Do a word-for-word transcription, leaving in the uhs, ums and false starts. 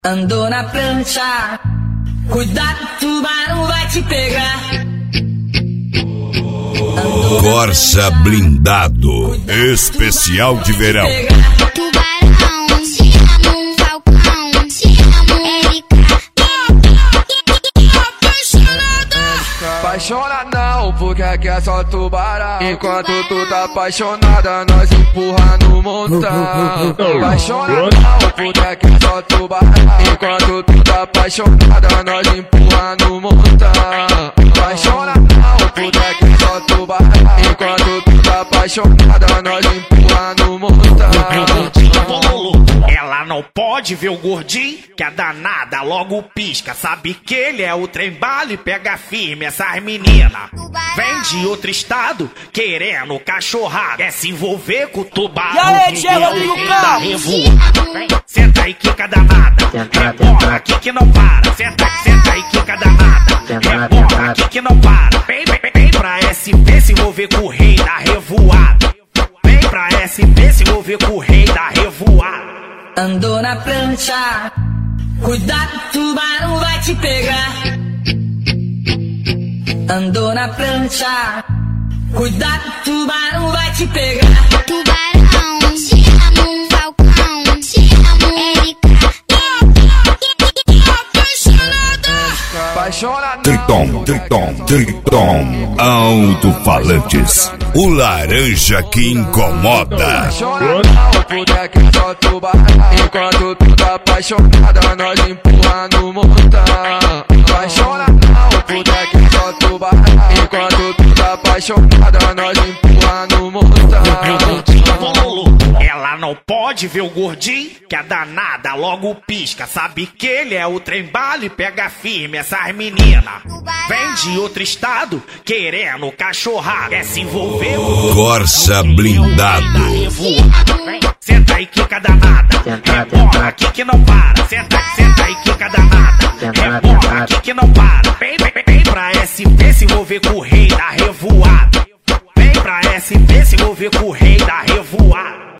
Andou na prancha, cuidado, tubarão vai te pegar. Corsa blindado, especial de verão. Tubarão, te amo, um falcão, te amo, Erika. Apaixona não, porque aqui é só tubarão. Enquanto tu tá apaixonada, nós empurra no montão. Apaixona não, porque aqui é só tubarão. Enquanto tu tá apaixonada, nós empurra no montão. Apaixona não, porque aqui é só tubarão. Enquanto tu tá apaixonada, nós empurra no montão. Ela não pode ver o gordinho, que a danada logo pisca. Sabe que ele é o trem bala e pega firme essas meninas. Vem de outro estado, querendo cachorrada. Quer se envolver com o tubarão. E aí, Tchê, Rodrigo Carlos? Senta aí, quica danada. Rebola aqui que não para. Senta, senta aí, quica danada. Rebola aqui que não para. Vem, vem, vem pra S P se envolver com o rei da revoada. Vem pra S P se envolver com o rei da revoada. Andou na prancha, cuidado, tubarão vai te pegar. Andou na prancha, cuidado, tubarão vai te pegar. Tubarão, te amo, um falcão, te amo, Erika. Apaixona não. Triton, Triton, Triton, alto-falantes, o laranja que incomoda. Apaixona não, porque aqui é só tubarão. Enquanto tu tá apaixonada, nós empurra no montão. Apaixona não, porque aqui é só tubarão. Enquanto tu tá apaixonada, nós empurra no montão. Ela não pode ver o gordinho, que a danada logo pisca. Sabe que ele é o trem bala e pega firme essas meninas. Vem de outro estado, querendo cachorrada. Quer se envolver com Corsa blindado. Senta aí, quica danada. Rebola aqui que não para. Senta, senta aí, quica danada. Rebola aqui que não para. Vem, vem, vem pra S P se envolver com o rei da revoada. Vem pra S P se envolver com o rei da revoada.